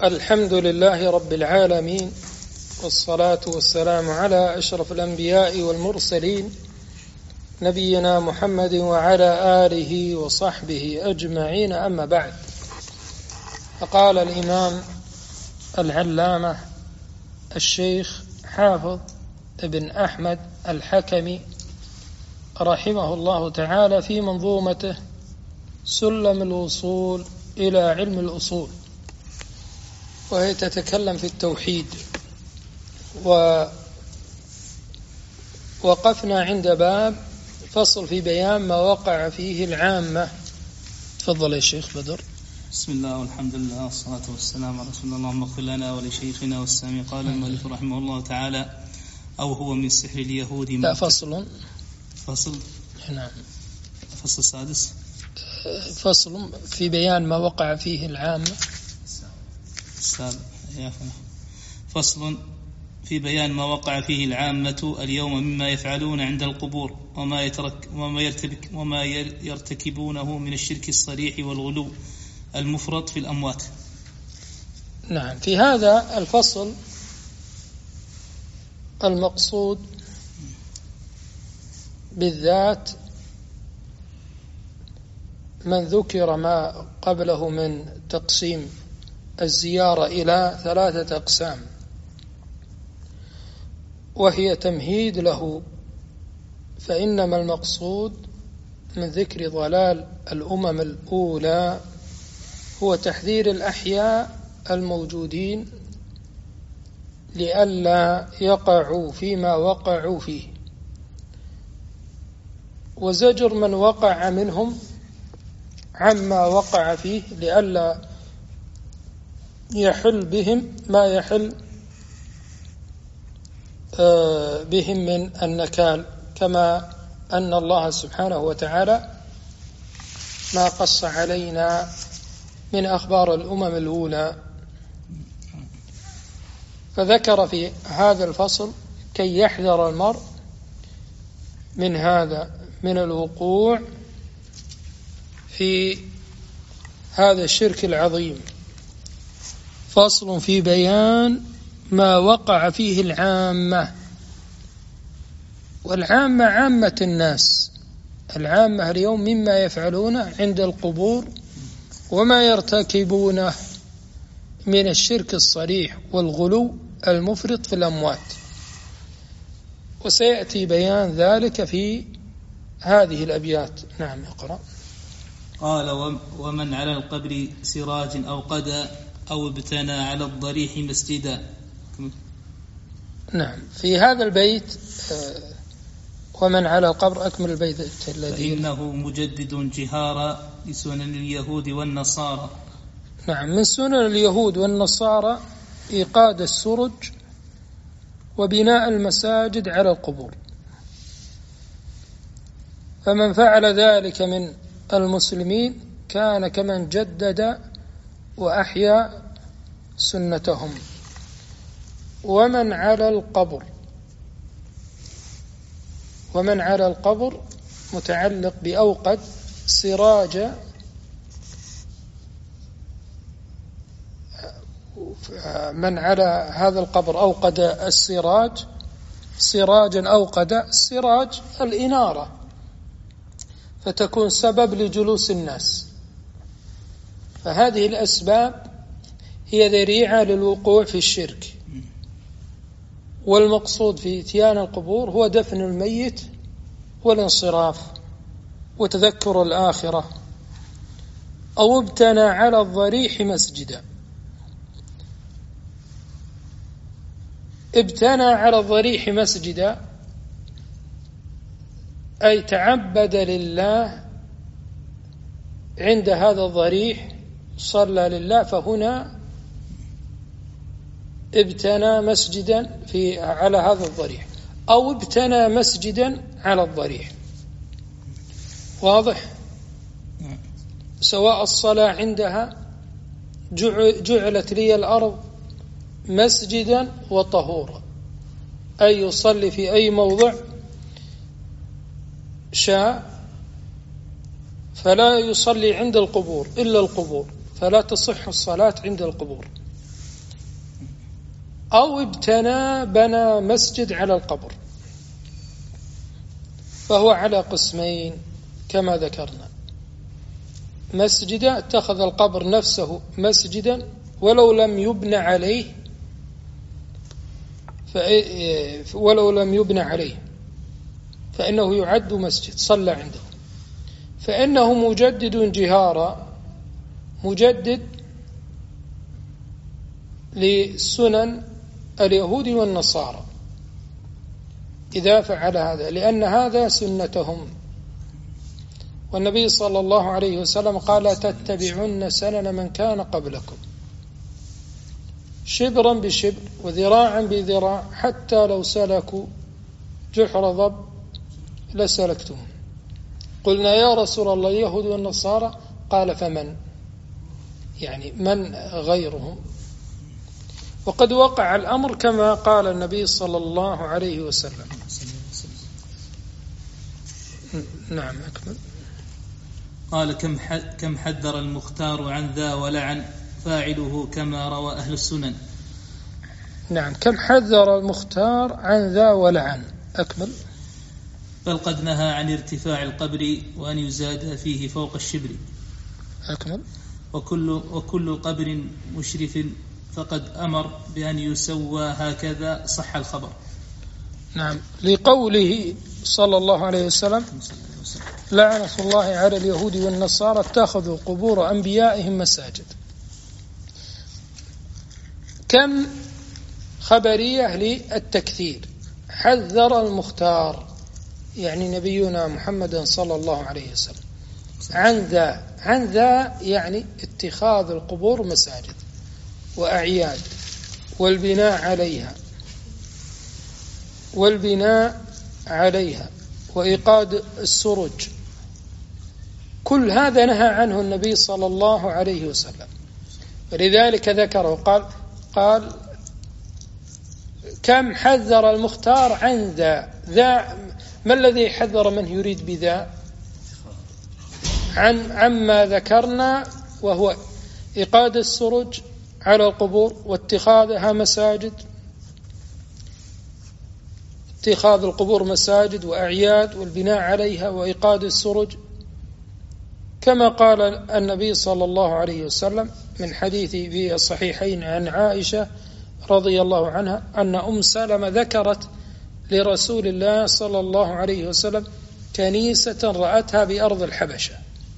الحمد لله رب العالمين، والصلاة والسلام على أشرف الأنبياء والمرسلين نبينا محمد وعلى آله وصحبه أجمعين. أما بعد، فقال الإمام العلامة الشيخ حافظ ابن أحمد الحكمي رحمه الله تعالى في منظومته سلم الوصول إلى علم الأصول، وهي تتكلم في التوحيد، ووقفنا عند باب فصل في بيان ما وقع فيه العامة. تفضل يا شيخ بدر. بسم الله والحمد لله والصلاة والسلام على رسول الله. اللهم اغفر لنا ولشيخنا والسامع. قال المؤلف رحمه الله تعالى: أو هو من سحر اليهود. لا فصل. نعم. الفصل السادس فصل في بيان ما وقع فيه العامة. فصل في بيان ما وقع فيه العامة اليوم مما يفعلون عند القبور وما يرتكبونه من الشرك الصريح والغلو المفرط في الأموات. نعم. في هذا الفصل المقصود بالذات من ذكر ما قبله من تقسيم الزيارة إلى 3 أقسام، وهي تمهيد له، فإنما المقصود من ذكر ضلال الأمم الأولى هو تحذير الأحياء الموجودين لئلا يقعوا فيما وقعوا فيه، وزجر من وقع منهم عما وقع فيه لئلا يحل بهم ما يحل بهم من النكال، كما أن الله سبحانه وتعالى ما قص علينا من أخبار الأمم الأولى. فذكر في هذا الفصل كي يحذر المرء من هذا، من الوقوع في هذا الشرك العظيم. فصل في بيان ما وقع فيه العامة، والعامة عامة الناس. العامة اليوم مما يفعلونه عند القبور وما يرتكبونه من الشرك الصريح والغلو المفرط في الأموات، وسيأتي بيان ذلك في هذه الأبيات. نعم، اقرأ. قال: ومن على القبر سراج أو قدى أو ابتنى على الضريح مسجدا. نعم. في هذا البيت ومن على القبر، أكمل البيت الذي: فإنه مجدد جهارا لسنن اليهود والنصارى. نعم. من سنن اليهود والنصارى إيقاد السرج وبناء المساجد على القبور، فمن فعل ذلك من المسلمين كان كمن جدد وأحيا سنتهم. ومن على القبر متعلق بأوقد سراج، من على هذا القبر أوقد السراج، سراجا أوقد السراج الإنارة، فتكون سبب لجلوس الناس. فهذه الأسباب هي ذريعة للوقوع في الشرك، والمقصود في إتيان القبور هو دفن الميت والانصراف وتذكر الآخرة. أو ابتنى على الضريح مسجدا. ابتنى على الضريح مسجدا أي تعبد لله عند هذا الضريح، صلى لله، فهنا ابتنى مسجدا على هذا الضريح، أو ابتنى مسجدا على الضريح. واضح؟ سواء الصلاة عندها جعلت لي الأرض مسجدا وطهورا، أي يصلي في أي موضع شاء، فلا يصلي عند القبور إلا القبور، فلا تصح الصلاة عند القبور. أو بنى مسجد على القبر، فهو على قسمين كما ذكرنا: مسجدا اتخذ القبر نفسه مسجدا ولو لم يبنى عليه فإنه يعد مسجد صلى عنده، فإنه مجدد جهارا، مجدد لسنن اليهود والنصارى إذا فعل هذا، لأن هذا سنتهم. والنبي صلى الله عليه وسلم قال: تتبعن سنن من كان قبلكم شبرا بشبر وذراعا بذراع حتى لو سلكوا جحر ضب لسلكتهم. قلنا: يا رسول الله اليهود والنصارى؟ قال: فمن؟ يعني من غيرهم؟ وقد وقع الأمر كما قال النبي صلى الله عليه وسلم. نعم، أكمل. قال: كم حذر المختار عن ذا ولعن فاعله كما روى أهل السنن. نعم، كم حذر المختار عن ذا ولعن. أكمل. بل قد نهى عن ارتفاع القبر وأن يزاد فيه فوق الشبر. أكمل. وكل قبر مشرف فقد أمر بأن يسوى هكذا صح الخبر. نعم، لقوله صلى الله عليه وسلم: لعنة الله على اليهود والنصارى اتخذوا قبور أنبيائهم مساجد. كم خبرية للتكثير. حذر المختار يعني نبينا محمد صلى الله عليه وسلم عن ذا يعني اتخاذ القبور مساجد وأعياد والبناء عليها وإيقاد السرج، كل هذا نهى عنه النبي صلى الله عليه وسلم. ولذلك ذكره قال كم حذر المختار عن ذا. ما الذي حذر من يريد بذا؟ عما ذكرنا، وهو إيقاد السرج على القبور واتخاذها مساجد، اتخاذ القبور مساجد وأعياد والبناء عليها وإيقاد السرج، كما قال النبي صلى الله عليه وسلم من حديث في الصحيحين عن عائشة رضي الله عنها أن أم سلمة ذكرت لرسول الله صلى الله عليه وسلم كنيسة رأتها بأرض الحبشة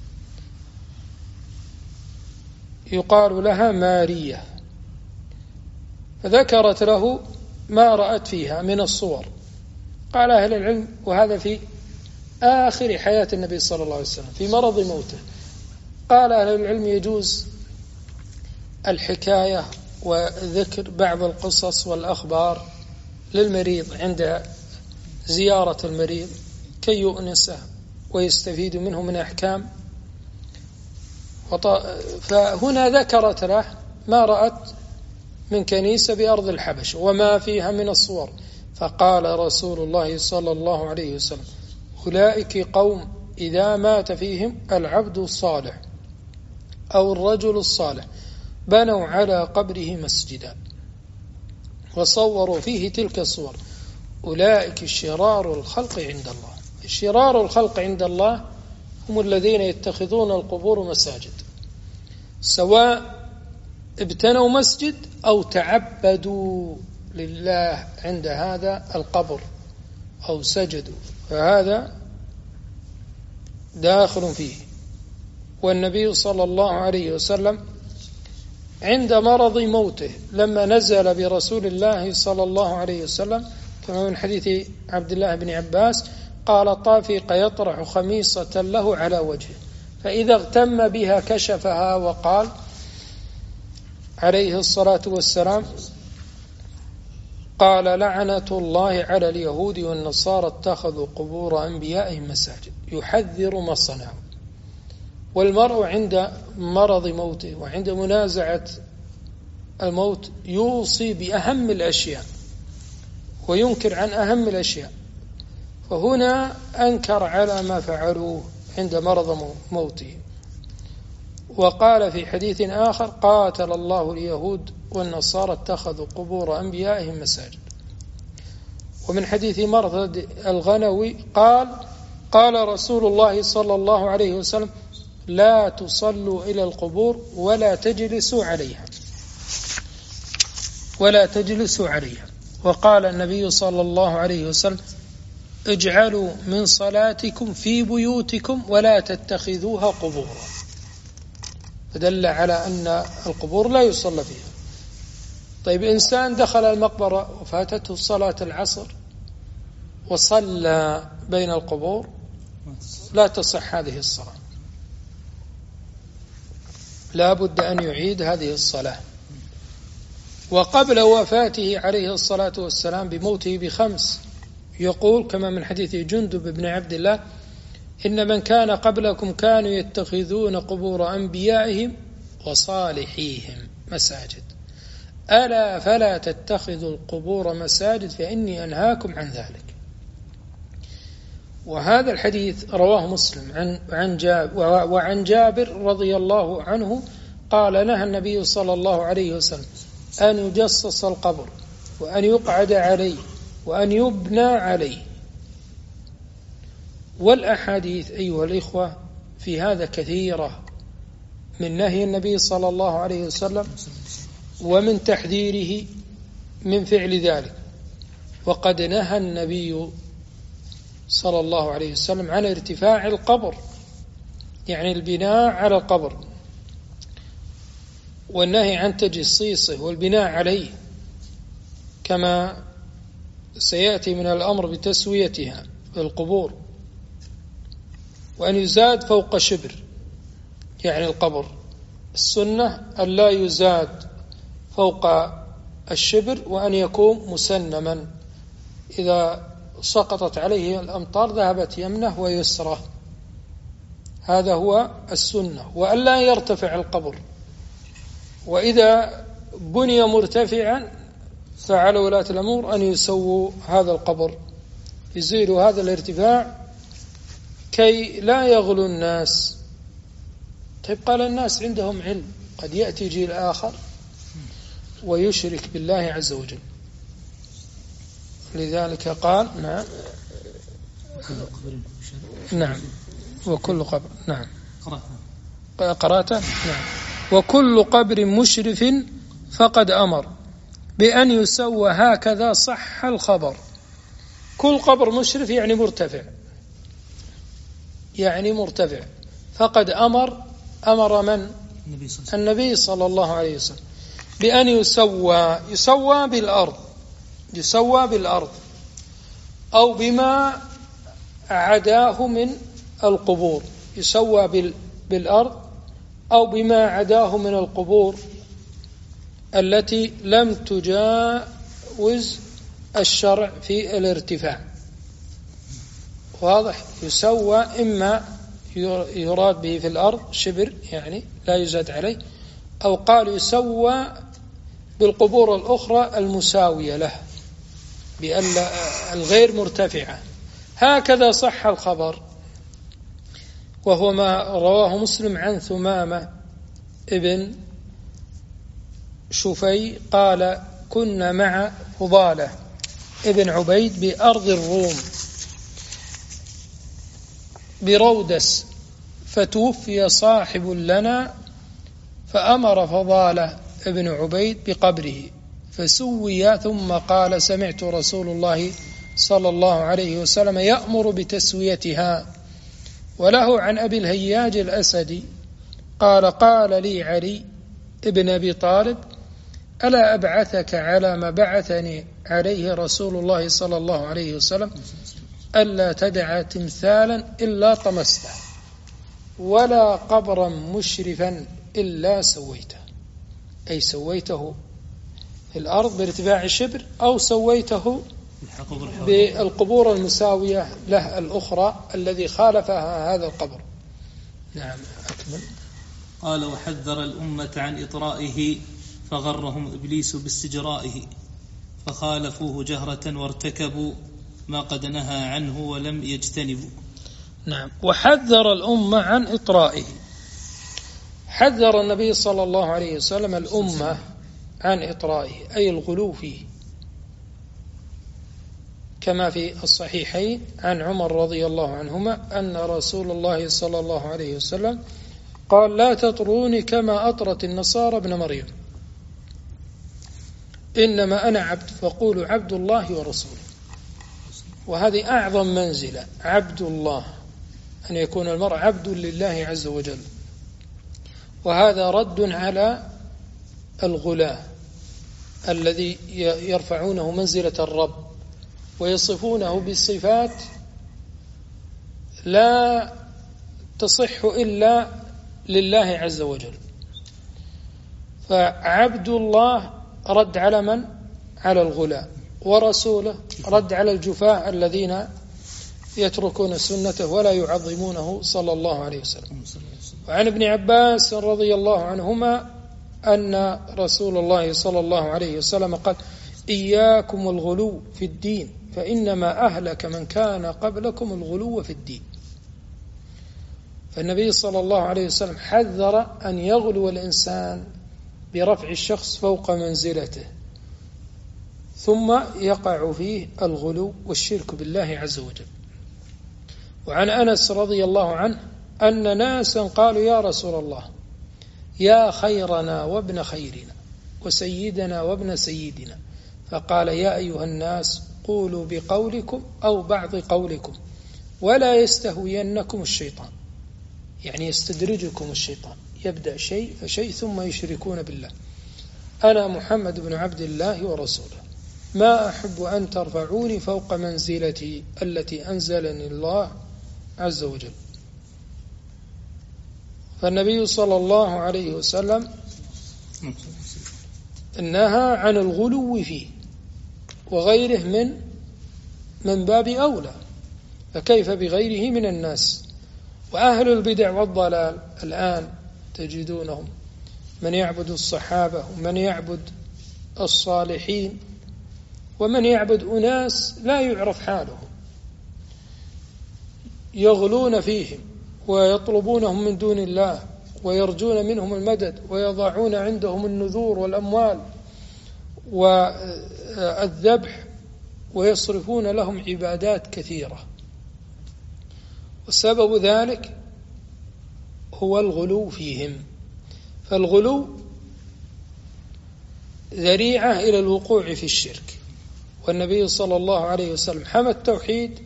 يقال لها مارية، فذكرت له ما رأت فيها من الصور. قال أهل العلم، وهذا في آخر حياة النبي صلى الله عليه وسلم في مرض موته، قال أهل العلم يجوز الحكاية وذكر بعض القصص والأخبار للمريض عند زيارة المريض كي يؤنسه ويستفيد منه من أحكام. فهنا ذكرت له ما رأت من كنيسة بأرض الحبش وما فيها من الصور، فقال رسول الله صلى الله عليه وسلم: أولئك قوم إذا مات فيهم العبد الصالح أو الرجل الصالح بنوا على قبره مسجدا وصوروا فيه تلك الصور، أولئك شرار الخلق عند الله. شرار الخلق عند الله هم الذين يتخذون القبور مساجد، سواء ابتنوا مسجد أو تعبدوا لله عند هذا القبر أو سجدوا، فهذا داخل فيه. والنبي صلى الله عليه وسلم عند مرض موته لما نزل برسول الله صلى الله عليه وسلم كما من حديث عبد الله بن عباس قال: طافق يطرح خميصة له على وجهه، فإذا اغتم بها كشفها وقال عليه الصلاة والسلام: قال: لعنة الله على اليهود والنصارى اتخذوا قبور أنبيائهم مساجد. يحذر ما صنعوا. والمرء عند مرض موته وعند منازعة الموت يوصي بأهم الأشياء وينكر عن أهم الأشياء، فهنا أنكر على ما فعلوه عند مرض موته. وقال في حديث آخر: قاتل الله اليهود والنصارى اتخذوا قبور أنبيائهم مساجد. ومن حديث مرثد الغنوي قال رسول الله صلى الله عليه وسلم: لا تصلوا إلى القبور ولا تجلسوا عليها. وقال النبي صلى الله عليه وسلم: اجعلوا من صلاتكم في بيوتكم ولا تتخذوها قبورا. فدل على أن القبور لا يصلى فيها. طيب، إنسان دخل المقبرة وفاتته صلاة العصر وصلى بين القبور، لا تصح هذه الصلاة، لا بد أن يعيد هذه الصلاة. وقبل وفاته عليه الصلاة والسلام بموته ب5 يقول كما من حديث جندب بن عبد الله: إن من كان قبلكم كانوا يتخذون قبور أنبيائهم وصالحيهم مساجد، ألا فلا تتخذوا القبور مساجد فإني أنهاكم عن ذلك. وهذا الحديث رواه مسلم وعن جابر رضي الله عنه قال: نهى النبي صلى الله عليه وسلم أن يجصص القبر وأن يقعد عليه وأن يبنى عليه. والأحاديث أيها الإخوة في هذا كثيرة، من نهي النبي صلى الله عليه وسلم ومن تحذيره من فعل ذلك. وقد نهى النبي صلى الله عليه وسلم عن ارتفاع القبر، يعني البناء على القبر، والنهي عن تجصيصه والبناء عليه، كما سيأتي من الأمر بتسويتها القبور، وأن يزاد فوق شبر، يعني القبر السنة أن لا يزاد فوق الشبر، وأن يكون مسنما، إذا سقطت عليه الأمطار ذهبت يمنه ويسره، هذا هو السنة، وأن لا يرتفع القبر. وإذا بني مرتفعا فعلى ولاة الأمور أن يسووا هذا القبر، يزيلوا هذا الارتفاع كي لا يغلو الناس. طيب، قال الناس عندهم علم، قد يأتي جيل آخر ويشرك بالله عز وجل، لذلك قال: نعم وكل قبر، نعم قرأته، نعم، وكل قبر مشرف فقد أمر بأن يسوى هكذا صح الخبر. كل قبر مشرف يعني مرتفع، فقد أمر من؟ النبي صلى الله عليه وسلم بأن يسوى بالأرض أو بما عداه من القبور، يسوى بالأرض أو بما عداه من القبور التي لم تجاوز الشرع في الارتفاع. واضح؟ يسوى إما يراد به في الأرض شبر، يعني لا يزاد عليه، أو قال يسوى بالقبور الأخرى المساوية له بأن الغير مرتفعة. هكذا صح الخبر، وهو ما رواه مسلم عن ثمامة ابن شفي قال: كنا مع فضالة ابن عبيد بأرض الروم برودس، فتوفي صاحب لنا، فأمر فضالة ابن عبيد بقبره فسوي، ثم قال: سمعت رسول الله صلى الله عليه وسلم يأمر بتسويتها. وله عن أبي الهياج الأسدي قال لي علي ابن أبي طالب: ألا أبعثك على ما بعثني عليه رسول الله صلى الله عليه وسلم، ألا تدع تمثالا إلا طمسته، ولا قبرا مشرفا إلا سويته، أي سويته في الأرض بارتفاع الشبر، أو سويته بالقبور المساوية له الأخرى الذي خالفها هذا القبر. نعم، أكمل. قال: وحذر الأمة عن إطرائه فغرهم إبليس باستجرائه، فخالفوه جهرة وارتكبوا ما قد نهى عنه ولم يجتنبوا. نعم، وحذر الأمة عن إطرائه. حذر النبي صلى الله عليه وسلم الأمة عن إطرائه أي الغلو فيه، كما في الصحيحين عن عمر رضي الله عنهما أن رسول الله صلى الله عليه وسلم قال: لا تطروني كما أطرت النصارى ابن مريم، إنما أنا عبد فقولوا عبد الله ورسوله. وهذه أعظم منزلة، عبد الله، أن يكون المرء عبد لله عز وجل. وهذا رد على الغلاة الذي يرفعونه منزلة الرب ويصفونه بالصفات لا تصح إلا لله عز وجل. فعبد الله رد على من؟ على الغلاة، ورسوله رد على الجفاة الذين يتركون سنته ولا يعظمونه صلى الله عليه وسلم. وعن ابن عباس رضي الله عنهما أن رسول الله صلى الله عليه وسلم قال: إياكم الغلو في الدين فإنما أهلك من كان قبلكم الغلو في الدين. فالنبي صلى الله عليه وسلم حذر أن يغلو الإنسان برفع الشخص فوق منزلته، ثم يقع فيه الغلو والشرك بالله عز وجل. وعن أنس رضي الله عنه أن ناسا قالوا: يا رسول الله، يا خيرنا وابن خيرنا وسيدنا وابن سيدنا. فقال: يا أيها الناس، قولوا بقولكم أو بعض قولكم ولا يستهوينكم الشيطان، يعني يستدرجكم الشيطان، يبدأ شيء فشيء ثم يشركون بالله. أنا محمد بن عبد الله ورسوله، ما أحب أن ترفعوني فوق منزلتي التي أنزلني الله عز وجل. فالنبي صلى الله عليه وسلم نهى عن الغلو فيه، وغيره من باب أولى، فكيف بغيره من الناس. وأهل البدع والضلال الآن تجدونهم من يعبد الصحابة ومن يعبد الصالحين ومن يعبد أناس لا يعرف حالهم، يغلون فيهم ويطلبونهم من دون الله ويرجون منهم المدد ويضعون عندهم النذور والأموال والذبح ويصرفون لهم عبادات كثيرة. وسبب ذلك هو الغلو فيهم. فالغلو ذريعة إلى الوقوع في الشرك، والنبي صلى الله عليه وسلم حمى التوحيد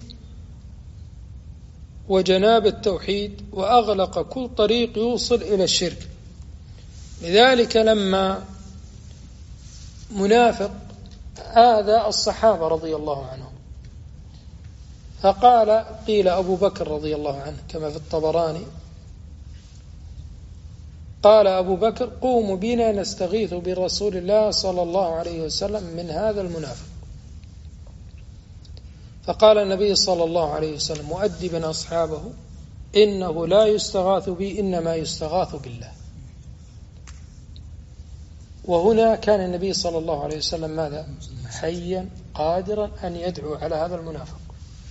وجناب التوحيد وأغلق كل طريق يوصل إلى الشرك. لذلك لما منافق آذى الصحابة رضي الله عنهم فقال، قيل أبو بكر رضي الله عنه كما في الطبراني، قال أبو بكر: قوموا بنا نستغيث برسول الله صلى الله عليه وسلم من هذا المنافق. فقال النبي صلى الله عليه وسلم مؤدبا أصحابه: إنه لا يستغاث بي، إنما يستغاث بالله. وهنا كان النبي صلى الله عليه وسلم ماذا؟ حيا قادرا أن يدعو على هذا المنافق.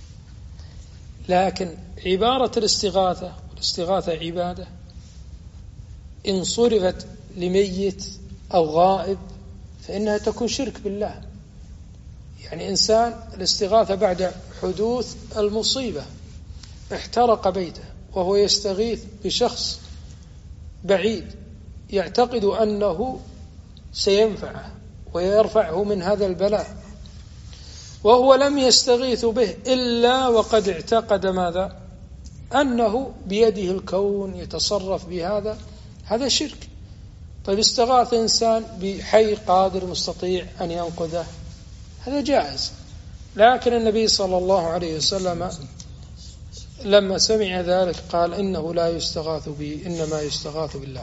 لكن عبارة الاستغاثة، والاستغاثة عبادة، إن صرفت لميت أو غائب فإنها تكون شرك بالله. يعني إنسان الاستغاثة بعد حدوث المصيبة، احترق بيته وهو يستغيث بشخص بعيد يعتقد أنه سينفعه ويرفعه من هذا البلاء، وهو لم يستغيث به إلا وقد اعتقد ماذا؟ أنه بيده الكون يتصرف بهذا، هذا شرك. طيب استغاث إنسان بحي قادر مستطيع أن ينقذه، هذا جائز. لكن النبي صلى الله عليه وسلم لما سمع ذلك قال: إنه لا يستغاث بي، إنما يستغاث بالله.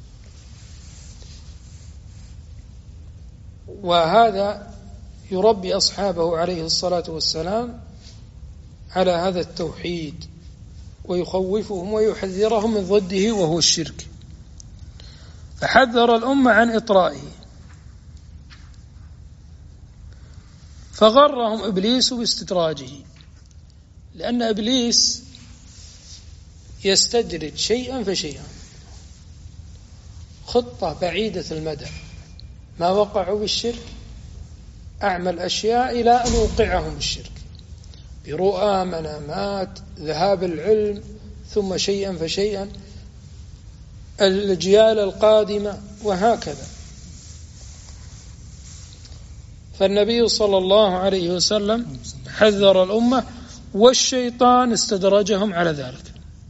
وهذا يربي أصحابه عليه الصلاة والسلام على هذا التوحيد، ويخوفهم ويحذرهم من ضده وهو الشرك. فحذر الأمة عن إطرائه، فغرهم إبليس باستدراجه، لأن إبليس يستدرج شيئا فشيئا، خطة بعيدة المدى ما وقعوا بالشرك أعمل أشياء إلى أن يوقعهم بالشرك، برؤى، منامات، ذهاب العلم، ثم شيئا فشيئا الأجيال القادمة، وهكذا. فالنبي صلى الله عليه وسلم حذر الأمة، والشيطان استدرجهم على ذلك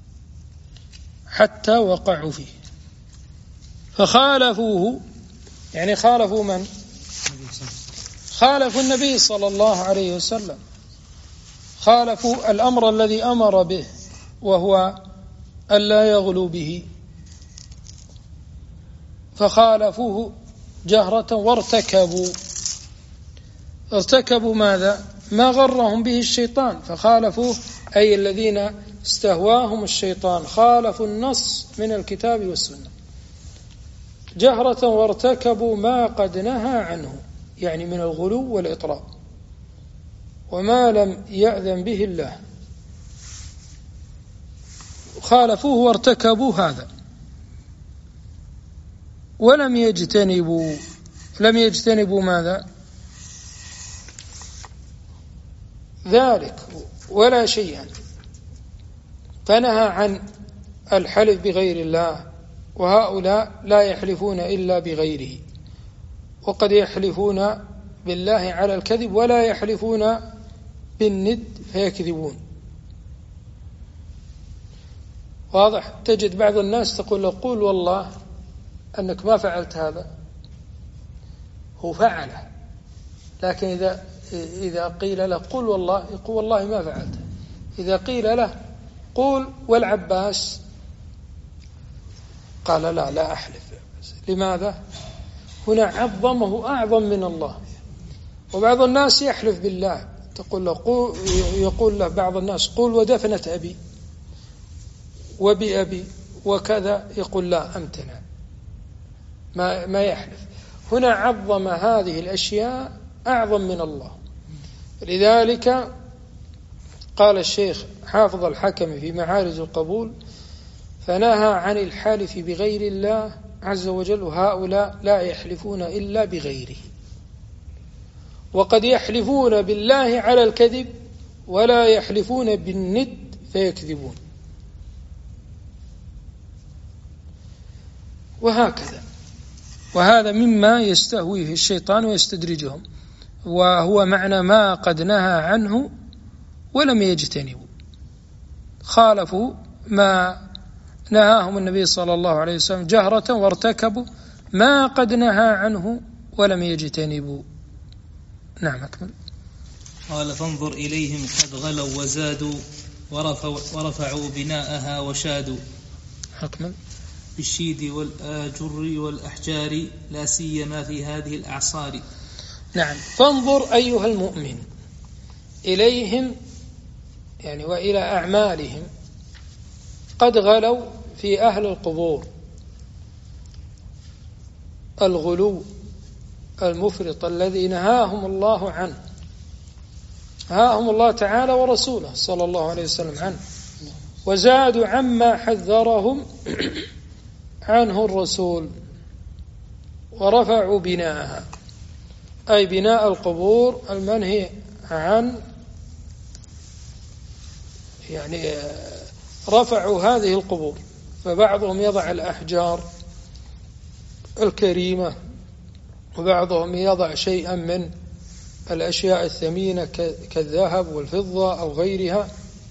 حتى وقعوا فيه فخالفوه. يعني خالفوا من؟ خالفوا النبي صلى الله عليه وسلم، خالفوا الأمر الذي أمر به وهو ألا يغلو به، فخالفوه جهرة وارتكبوا ماذا؟ ما غرهم به الشيطان، فخالفوه أي الذين استهواهم الشيطان، خالفوا النص من الكتاب والسنة جهرة، وارتكبوا ما قد نهى عنه، يعني من الغلو والإطراء، وما لم يأذن به الله. خالفوه وارتكبوا هذا، ولم يجتنبوا ماذا؟ ذلك ولا شيئا. فنهى عن الحلف بغير الله، وهؤلاء لا يحلفون إلا بغيره، وقد يحلفون بالله على الكذب ولا يحلفون بالند فيكذبون. واضح؟ تجد بعض الناس تقول له قول والله أنك ما فعلت هذا، هو فعله، لكن إذا قيل له قول والله يقول والله ما فعلته. إذا قيل له قول والعباس قال لا أحلف. لماذا؟ هنا عظمه أعظم من الله. وبعض الناس يحلف بالله، يقول له بعض الناس قول ودفنة أبي وبأبي وكذا، يقول لا أمتنع، ما يحلف. هنا عظم هذه الأشياء أعظم من الله. لذلك قال الشيخ حافظ الحكم في معارج القبول: فنهى عن الحلف بغير الله عز وجل، وهؤلاء لا يحلفون إلا بغيره، وقد يحلفون بالله على الكذب ولا يحلفون بالند فيكذبون، وهكذا. وهذا مما يستهويه الشيطان ويستدرجهم، وهو معنى ما قد نهى عنه ولم يجتنبوا. خالفوا ما نهاهم النبي صلى الله عليه وسلم جهرة، وارتكبوا ما قد نهى عنه ولم يجتنبوا. نعم، أكمل. قال: فانظر إليهم قد غلوا وزادوا ورفعوا بناءها وشادوا. أكمل. بالشيد والآجر والأحجار لا سيما في هذه الأعصار. نعم. فانظر أيها المؤمن إليهم، يعني وإلى أعمالهم، قد غلوا في أهل القبور الغلو المفرط الذي نهاهم الله عنه، نهاهم الله تعالى ورسوله صلى الله عليه وسلم عنه، وزادوا عما حذرهم عنه الرسول، ورفعوا بناءها، أي بناء القبور المنهي عن، يعني رفعوا هذه القبور. فبعضهم يضع الأحجار الكريمة، وبعضهم يضع شيئا من الأشياء الثمينة كالذهب والفضة أو غيرها،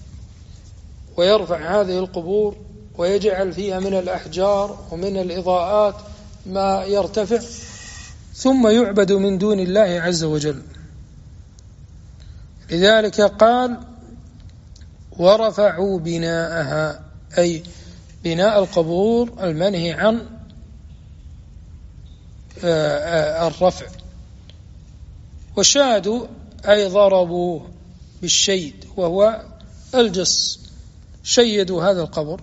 ويرفع هذه القبور ويجعل فيها من الأحجار ومن الإضاءات ما يرتفع، ثم يعبد من دون الله عز وجل. لذلك قال: ورفعوا بناءها، أي بناء القبور المنهي عن الرفع. وشادوا أي ضربوا بالشيد، وهو الجص، شيدوا هذا القبر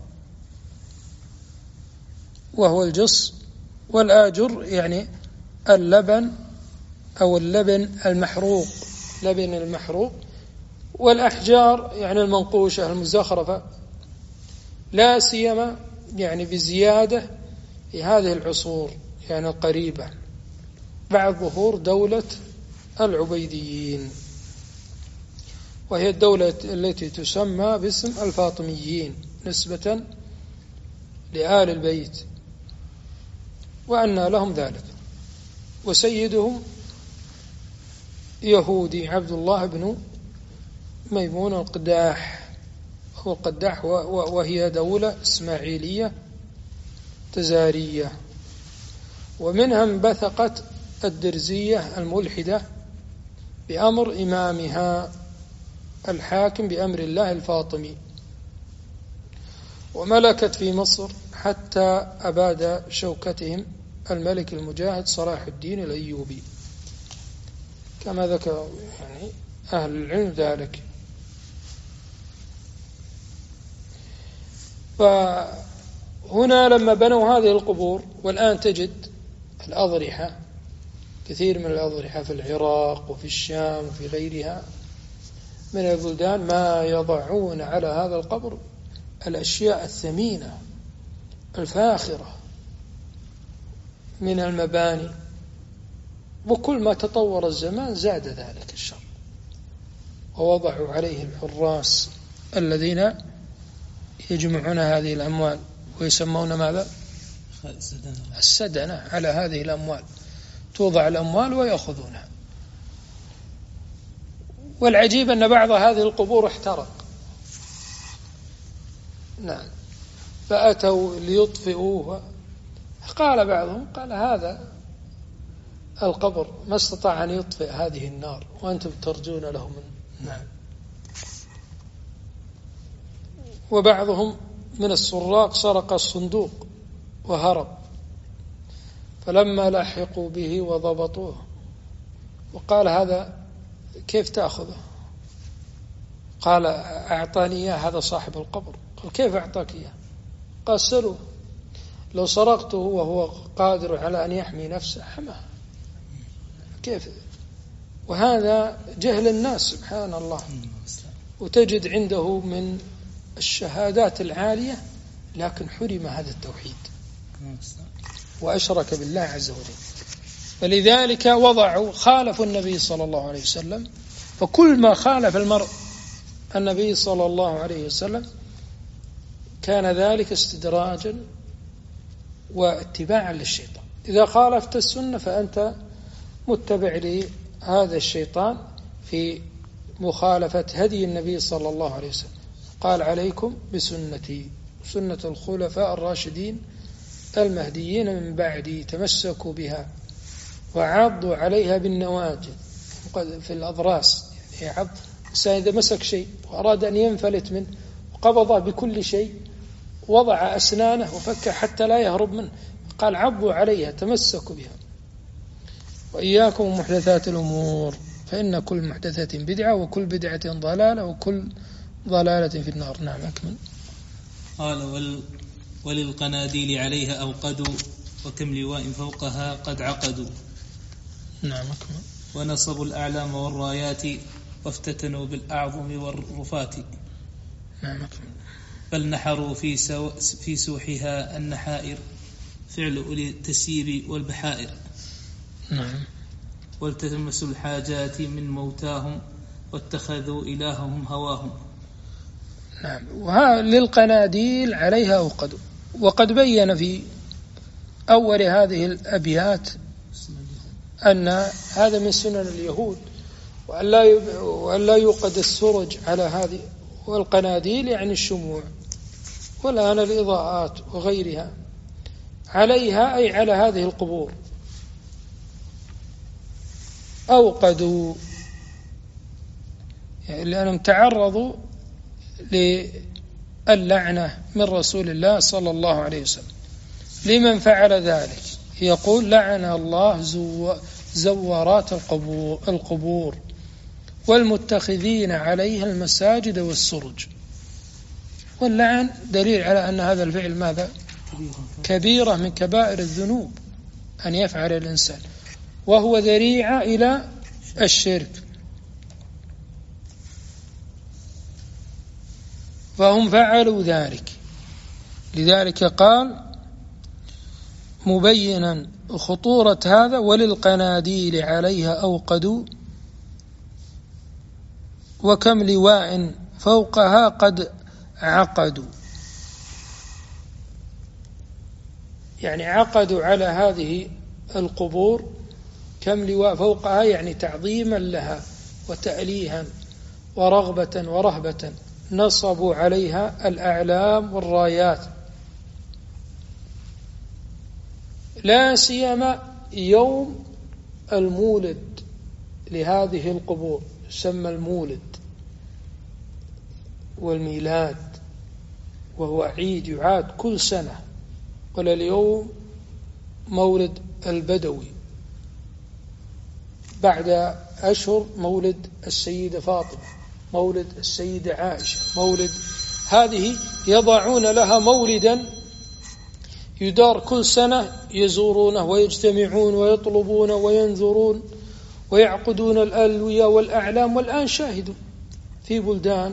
وهو الجص. والآجر يعني اللبن أو اللبن المحروق، لبن المحروق. والأحجار يعني المنقوشة المزخرفة، لا سيما يعني بزيادة في هذه العصور يعني القريبة، بعد ظهور دولة العبيديين، وهي الدولة التي تسمى باسم الفاطميين نسبة لآل البيت، وأن لهم ذلك. وسيدهم يهودي عبد الله بن ميمون القداح، هو القداح، وهي دولة إسماعيلية تزارية. ومنها انبثقت الدرزية الملحدة بأمر إمامها الحاكم بأمر الله الفاطمي، وملكت في مصر حتى أباد شوكتهم الملك المجاهد صلاح الدين الأيوبي، كما ذكر يعني أهل العلم ذلك. فهنا لما بنوا هذه القبور، والآن تجد الأضرحة، كثير من الأضرحة في العراق وفي الشام وفي غيرها من البلدان، ما يضعون على هذا القبر الأشياء الثمينة الفاخرة من المباني، وكل ما تطور الزمان زاد ذلك الشر. ووضعوا عليه الحراس الذين يجمعون هذه الأموال ويسمون ماذا؟ السدنة على هذه الأموال، توضع الأموال ويأخذونها. والعجيب أن بعض هذه القبور احترق، نعم، فأتوا ليطفئوه، قال بعضهم قال هذا القبر ما استطاع أن يطفئ هذه النار وأنتم ترجون له من نعم. وبعضهم من السراق سرق الصندوق وهرب، فلما لحقوا به وضبطوه وقال هذا كيف تأخذه؟ قال أعطاني إياه هذا صاحب القبر. قال كيف أعطاك إياه؟ قال سلوا، لو سرقته وهو قادر على أن يحمي نفسه حماه. كيف؟ وهذا جهل الناس سبحان الله. وتجد عنده من الشهادات العالية لكن حرم هذا التوحيد وأشرك بالله عز وجل. فلذلك وضعوا خالفوا النبي صلى الله عليه وسلم، فكل ما خالف المرء النبي صلى الله عليه وسلم كان ذلك استدراجا واتباعا للشيطان. إذا خالفت السنة فأنت متبع لهذا الشيطان في مخالفة هدي النبي صلى الله عليه وسلم. قال عليكم بسنتي سنة الخلفاء الراشدين المهديين من بعدي، تمسكوا بها وعضوا عليها بالنواجذ في الأضراس. يعني عض إذا مسك شيء وأراد أن ينفلت منه وقبضه بكل شيء، وضع أسنانه وفك حتى لا يهرب منه. قال عضوا عليها تمسكوا بها. وإياكم محدثات الأمور فإن كل محدثة بدعة وكل بدعة ضلالة وكل ضلالة في النار. نعم أكمل. قال وللقناديل عليها أوقدوا وكم لواء فوقها قد عقدوا. نعم أكمل. ونصبوا الأعلام والرايات وافتتنوا بالأعظم والرفات. نعم أكمل. بل نحروا في سوحها النحائر فعل أولي التسيير والبحائر. نعم. والتمسوا الحاجات من موتاهم واتخذوا إلههم هواهم. نعم. للقناديل عليها أوقدوا. وقد بين في أول هذه الأبيات أن هذا من سنن اليهود، وأن لا يوقد السرج على هذه، والقناديل يعني الشموع، والآن الإضاءات وغيرها عليها أي على هذه القبور. أوقدوا يعني لأنهم تعرضوا للعنة من رسول الله صلى الله عليه وسلم. لمن فعل ذلك؟ يقول لعن الله زوارات القبور والمتخذين عليها المساجد والسرج. واللعن دليل على أن هذا الفعل ماذا؟ كبيرة من كبائر الذنوب أن يفعل الإنسان، وهو ذريعة إلى الشرك. فهم فعلوا ذلك. لذلك قال مبينا خطورة هذا. وللقناديل عليها أوقدوا وكم لواء فوقها قد عقدوا. يعني عقدوا على هذه القبور كم لواء فوقها، يعني تعظيما لها وتأليها ورغبة ورهبة، نصبوا عليها الأعلام والرايات، لا سيما يوم المولد لهذه القبور، يسمى المولد والميلاد، وهو عيد يعاد كل سنة. ولا اليوم مولد البدوي، بعد أشهر مولد السيدة فاطمة، مولد السيدة عائشة، مولد هذه يضعون لها مولدا يدار كل سنة، يزورونه ويجتمعون ويطلبون وينذرون ويعقدون الألوية والأعلام. والآن شاهدوا في بلدان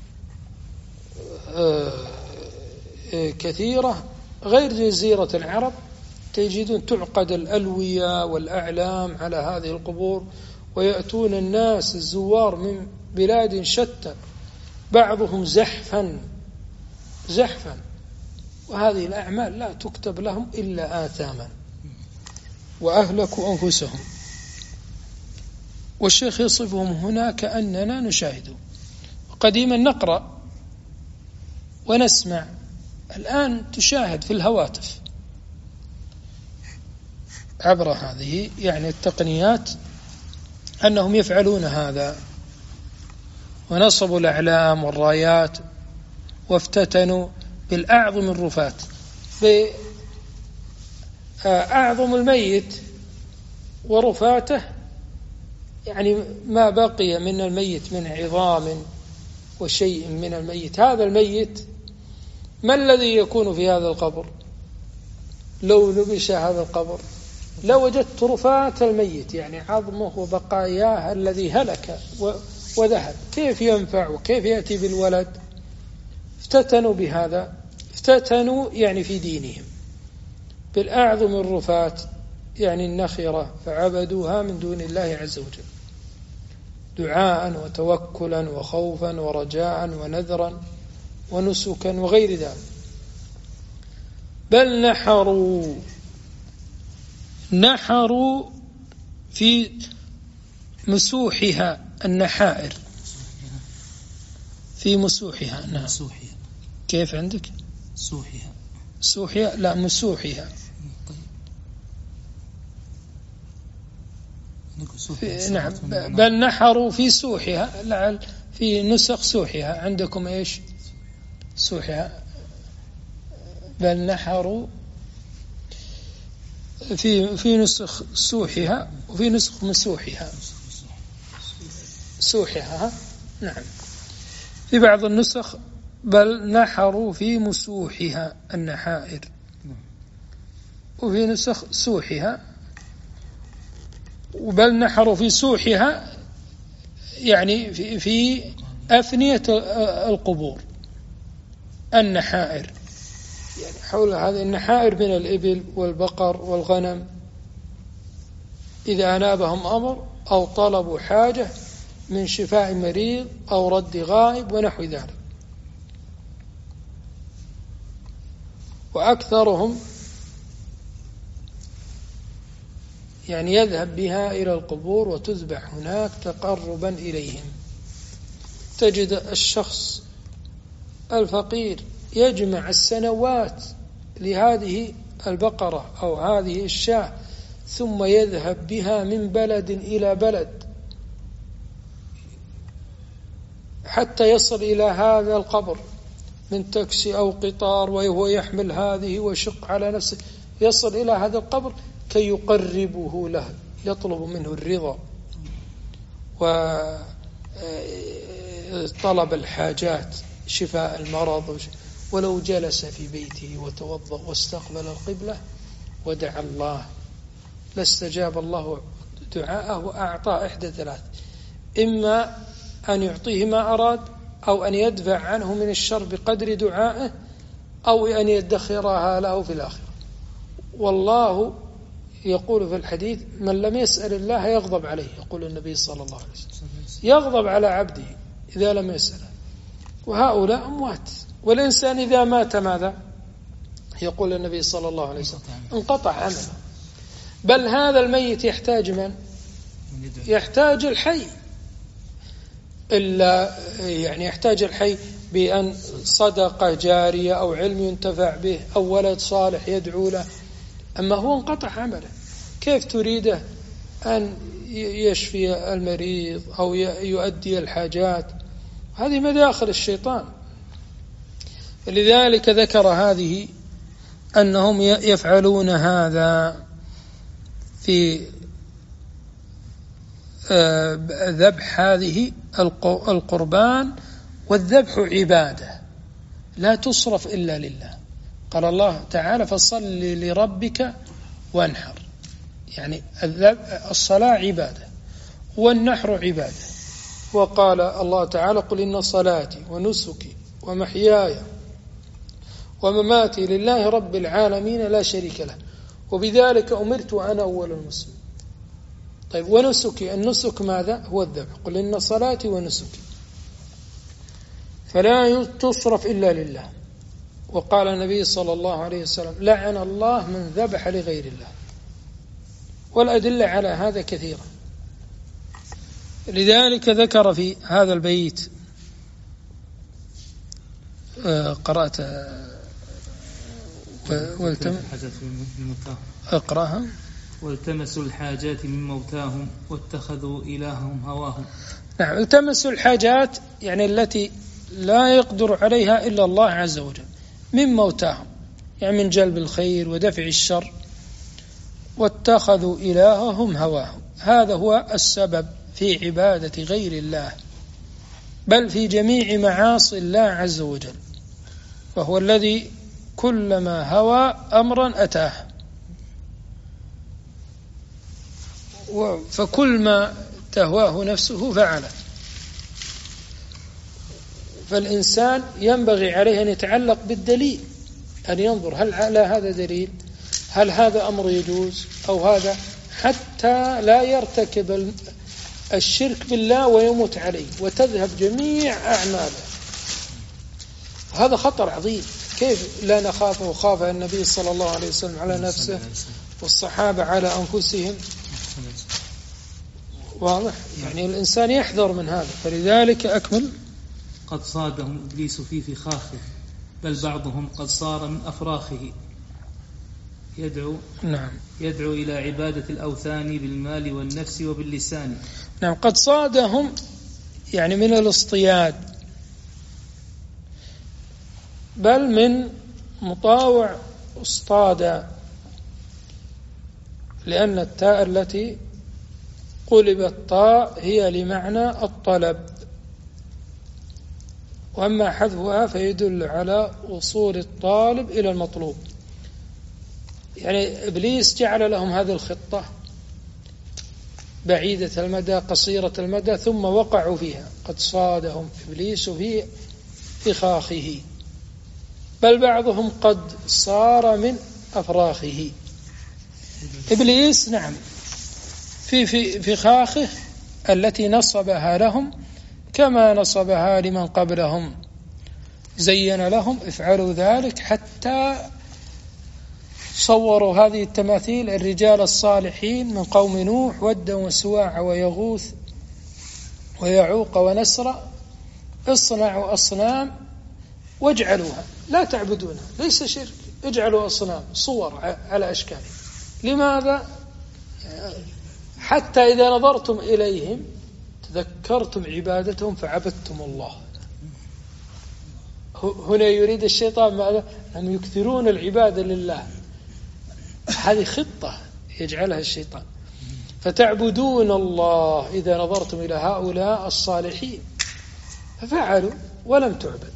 كثيرة غير جزيرة العرب تجدون تعقد الألوية والأعلام على هذه القبور، ويأتون الناس الزوار من بلاد شتى، بعضهم زحفا، وهذه الأعمال لا تكتب لهم إلا آثاما، وأهلكوا أنفسهم. والشيخ يصفهم هنا كأننا نشاهد. قديما نقرأ ونسمع، الآن تشاهد في الهواتف عبر هذه يعني التقنيات أنهم يفعلون هذا، ونصبوا الأعلام والرايات، وافتتنوا بالأعظم الرفات، بأعظم الميت ورفاته، يعني ما بقي من الميت من عظام وشيء من الميت. هذا الميت ما الذي يكون في هذا القبر؟ لو نبش هذا القبر لوجدت رفات الميت، يعني عظمه وبقاياه الذي هلك وذهب، كيف ينفع وكيف يأتي بالولد؟ افتتنوا بهذا، افتتنوا يعني في دينهم بالأعظم الرفات، يعني النخرة، فعبدوها من دون الله عز وجل، دعاء وتوكلا وخوفا ورجاء ونذرا ونسكا وغير ذلك. بل نحروا في مسوحها النحائر، في مسوحها. نعم. كيف عندك؟ سوحها لا مسوحها. نعم. بل نحروا في سوحها، لعل في نسخ سوحها عندكم ايش؟ سوحها. بل نحروا في نسخ سوحها وفي نسخ مسوحها. سوحها نعم. في بعض النسخ بل نحروا في مسوحها النحائر، وفي نسخ سوحها. وبل نحروا في سوحها يعني في أفنية القبور النحائر، يعني حول هذه النحائر من الإبل والبقر والغنم، إذا أنابهم أمر أو طلبوا حاجة من شفاء مريض أو رد غائب ونحو ذلك. وأكثرهم يعني يذهب بها إلى القبور وتذبح هناك تقربا إليهم. تجد الشخص الفقير يجمع السنوات لهذه البقرة أو هذه الشاة، ثم يذهب بها من بلد إلى بلد حتى يصل إلى هذا القبر من تاكسي أو قطار، وهو يحمل هذه ويشق على نفسه، يصل إلى هذا القبر كي يقربه له، يطلب منه الرضا وطلب الحاجات، شفاء المرض. ولو جلس في بيته وتوضأ واستقبل القبلة ودعا الله لاستجاب الله دعاءه وأعطاه إحدى ثلاث: إما أن يعطيه ما أراد، أو أن يدفع عنه من الشر بقدر دعائه، أو أن يدخرها له في الآخرة. والله يقول في الحديث: من لم يسأل الله يغضب عليه، يقول النبي صلى الله عليه وسلم، يغضب على عبده إذا لم يسأله. وهؤلاء أموات، والإنسان إذا مات ماذا؟ يقول النبي صلى الله عليه وسلم: انقطع عمله. بل هذا الميت يحتاج من؟ يحتاج الحي، إلا يعني يحتاج الحي بأن صدقة جارية أو علم ينتفع به أو ولد صالح يدعو له. أما هو انقطع عمله، كيف تريده أن يشفي المريض أو يؤدي الحاجات؟ هذه مداخل الشيطان. لذلك ذكر هذه أنهم يفعلون هذا في ذبح هذه القربان، والذبح عبادة لا تصرف إلا لله. قال الله تعالى: فصل لربك وانحر، يعني الصلاة عبادة والنحر عبادة. وقال الله تعالى: قل إن صلاتي ونسكي ومحياي ومماتي لله رب العالمين لا شريك له وبذلك أمرت وأنا أول المسلمين. طيب، ونسكي، النسك ماذا؟ هو الذبح. قل إن صلاتي ونسكي، فلا تصرف إلا لله. وقال النبي صلى الله عليه وسلم: لعن الله من ذبح لغير الله. والأدلة على هذا كثيرة. لذلك ذكر في هذا البيت، قرأت اقرأها: والتمسوا الحاجات من موتاهم واتخذوا إلههم هواهم. نعم، التمسوا الحاجات يعني التي لا يقدر عليها إلا الله عز وجل، من موتاهم يعني من جلب الخير ودفع الشر. واتخذوا إلههم هواهم، هذا هو السبب في عبادة غير الله، بل في جميع معاصي الله عز وجل، وهو الذي كلما هوى أمرا أتاه. فكل ما تهواه نفسه فعله. فالإنسان ينبغي عليه أن يتعلق بالدليل، أن ينظر هل على هذا دليل، هل هذا أمر يجوز أو هذا، حتى لا يرتكب الشرك بالله ويموت عليه وتذهب جميع أعماله. هذا خطر عظيم. كيف لا نخافه؟ خاف النبي صلى الله عليه وسلم على نفسه والصحابة على أنفسهم. واضح؟ يعني الإنسان يحذر من هذا. فلذلك أكمل: قد صادهم إبليس في فخاخه، بل بعضهم قد صار من أفراخه يدعو إلى عبادة الأوثان بالمال والنفس وباللسان. نعم، قد صادهم يعني من الاصطياد، بل من مطاوع اصطاد، لأن التاء التي قلبت طاء هي لمعنى الطلب، وأما حذفها فيدل على وصول الطالب إلى المطلوب. يعني إبليس جعل لهم هذه الخطة بعيدة المدى قصيرة المدى، ثم وقعوا فيها. قد صادهم إبليس في فخاخه، بل بعضهم قد صار من أفراخه. إبليس نعم في فخاخه التي نصبها لهم كما نصبها لمن قبلهم، زين لهم افعلوا ذلك، حتى صوروا هذه التماثيل الرجال الصالحين من قوم نوح: ودا وسواع ويغوث ويعوق ونسرا، اصنعوا أصنام واجعلوها لا تعبدونها، ليس شرك، اجعلوا أصنام صور على أشكال. لماذا؟ حتى إذا نظرتم إليهم تذكرتم عبادتهم فعبدتم الله. هنا يريد الشيطان ماذا؟ أن يكثرون العبادة لله. هذه خطة يجعلها الشيطان. فتعبدون الله إذا نظرتم إلى هؤلاء الصالحين، ففعلوا ولم تعبد،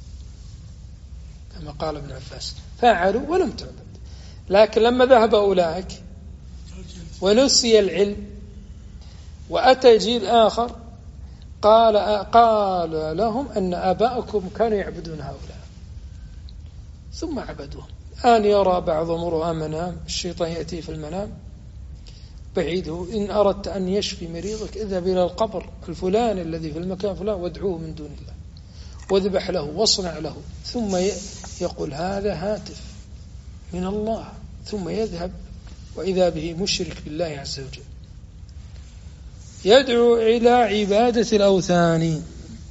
كما قال ابن عباس: فعلوا ولم تعبد. لكن لما ذهب أولئك ونسي العلم وأتى جيل آخر قال لهم أن آباءكم كانوا يعبدون هؤلاء ثم عبدوهم. الآن يرى بعضهم رؤى منام، الشيطان يأتي في المنام بعيده. إن أردت أن يشفي مريضك اذهب إلى القبر الفلاني الذي في المكان فلان وادعوه من دون الله واذبح له واصنع له، ثم يقول هذا هاتف من الله، ثم يذهب وإذا به مشرك بالله عز وجل. يدعو إلى عبادة الأوثان،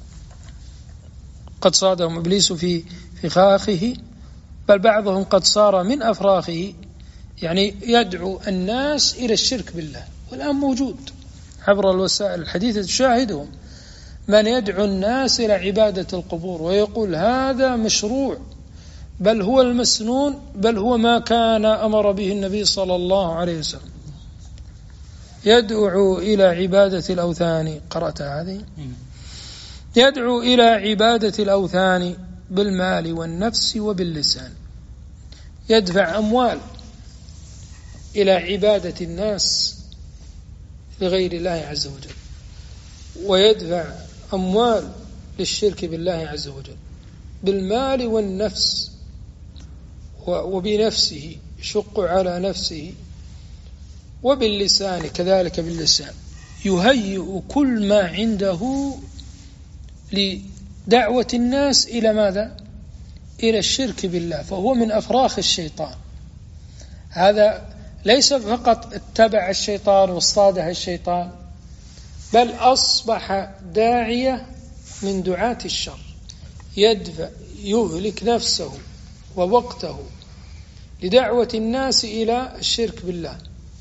قد صادهم إبليس في فخاخه، بل بعضهم قد صار من أفراخه، يعني يدعو الناس إلى الشرك بالله، والآن موجود عبر الوسائل الحديثة تشاهدهم من يدعو الناس إلى عبادة القبور ويقول هذا مشروع، بل هو المسنون، بل هو ما كان أمر به النبي صلى الله عليه وسلم. يدعو إلى عبادة الأوثان، قرأت هذه؟ يدعو إلى عبادة الأوثان بالمال والنفس وباللسان، يدفع أموال إلى عبادة الناس لغير الله عز وجل، ويدفع أموال للشرك بالله عز وجل بالمال والنفس، وبنفسه يشق على نفسه، وباللسان كذلك باللسان، يهيئ كل ما عنده لدعوة الناس إلى ماذا؟ إلى الشرك بالله، فهو من أفراخ الشيطان. هذا ليس فقط اتبع الشيطان واصطاده الشيطان، بل أصبح داعية من دعاة الشر، يهلك نفسه ووقته لدعوة الناس إلى الشرك بالله،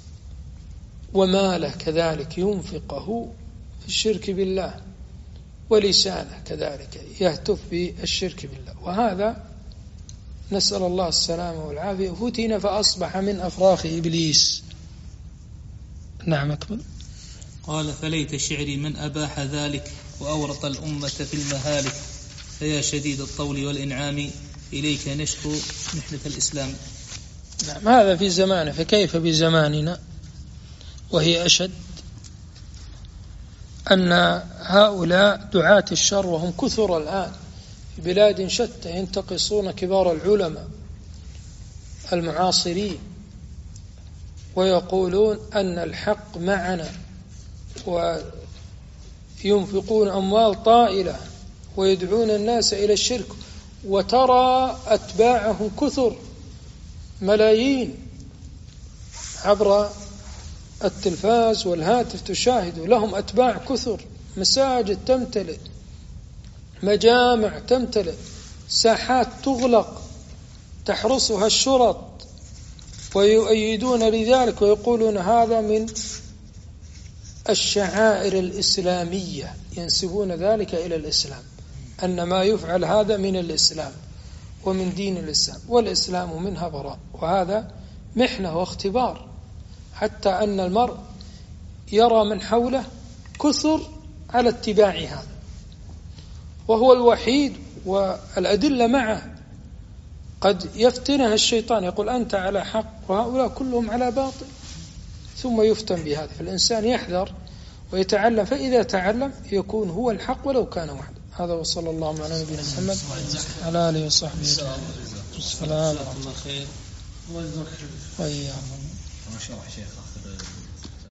وماله كذلك ينفقه في الشرك بالله، ولسانه كذلك يهتف بالشرك بالله. وهذا نسأل الله السلامة والعافية فتن فأصبح من أفراخ إبليس. نعم أكمل. قال فليت شعري من أباح ذلك وأورط الأمة في المهالك، فيا شديد الطول والإنعام إليك نشكو محنة الإسلام. نعم، هذا في زمانه، فكيف بزماننا وهي أشد؟ أن هؤلاء دعاة الشر وهم كثر الآن في بلاد شتى ينتقصون كبار العلماء المعاصرين ويقولون أن الحق معنا، وينفقون أموال طائلة ويدعون الناس إلى الشرك، وترى أتباعهم كثر ملايين عبر التلفاز والهاتف، تشاهد لهم أتباع كثر، مساجد تمتلئ، مجامع تمتلئ، ساحات تغلق تحرسها الشرط، ويؤيدون لذلك ويقولون هذا من الشعائر الإسلامية، ينسبون ذلك إلى الإسلام، أن ما يفعل هذا من الإسلام ومن دين الإسلام، والإسلام منها براء. وهذا محنة واختبار، حتى أن المرء يرى من حوله كثر على اتباع هذا، وهو الوحيد والأدلة معه. قد يفتنها الشيطان يقول أنت على حق وهؤلاء كلهم على باطل، ثم يفتن بهذا. فالإنسان يحذر ويتعلم، فإذا تعلم يكون هو الحق ولو كان وحده. هذا وصلى الله على نبينا محمد على آله وصحبه السلام. الله خير. الله يجزاك خير. وإياكم. ما شاء الله شيخ.